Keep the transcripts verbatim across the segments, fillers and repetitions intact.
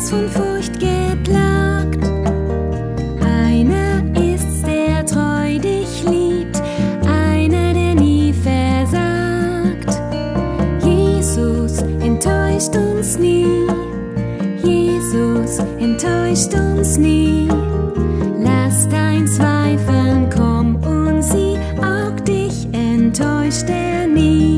ganz von Furcht geplagt. Einer ist's, der treu dich liebt, einer, der nie versagt. Jesus enttäuscht uns nie, Jesus enttäuscht uns nie. Lass dein Zweifeln komm und sieh, auch dich enttäuscht er nie.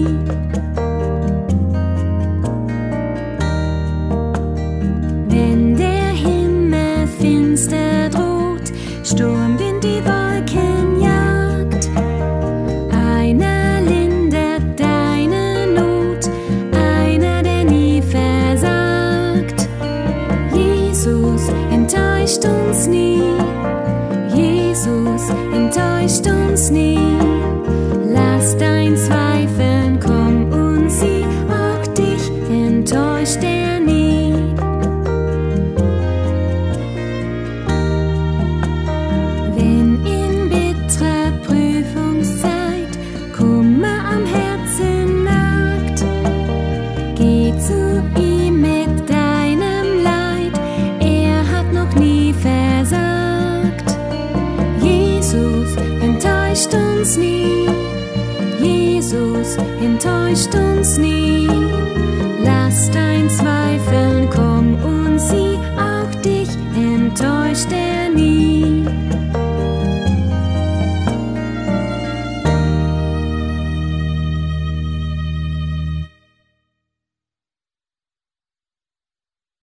Wenn der Himmel finster droht, Sturmwind die Wolken jagt, einer lindert deine Not, einer, der nie versagt. Jesus enttäuscht uns nie, Jesus enttäuscht uns nie. Lass dein Zweifeln komm und sieh, auch dich enttäuscht er nie. Wenn in bitterer Prüfungszeit Kummer am Herzen nagt, geh zu ihm mit deinem Leid, er hat noch nie versagt. Jesus enttäuscht uns nie,